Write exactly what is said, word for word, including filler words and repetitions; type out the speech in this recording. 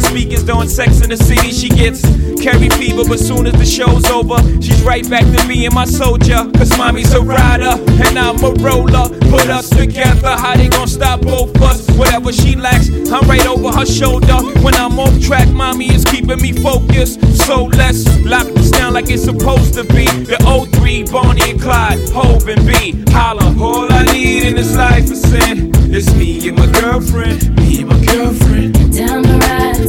speakers doing Sex in the City. She gets carry fever, but soon as the show's over, she's right back to being my soldier. Cause mommy's a rider, and I'm a roller. Put us together, how they gon' stop both us? Whatever she lacks, I'm right over her shoulder. When I'm off track, mommy is keeping me focused. So let's lock this down like it's supposed to be. The oh three, Bonnie and Clyde, Hov and B. Holla, all I need in this life is sin. It's me and my girlfriend, me and my girlfriend. Down the ride.